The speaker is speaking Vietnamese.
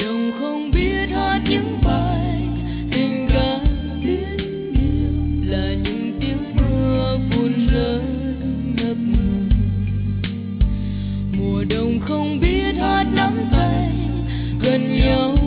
đông không biết hát những bài tình ca biết yêu, là những tiếng mưa phùn rơi ngập ngừng. Mùa đông không biết hát nắm tay gần nhau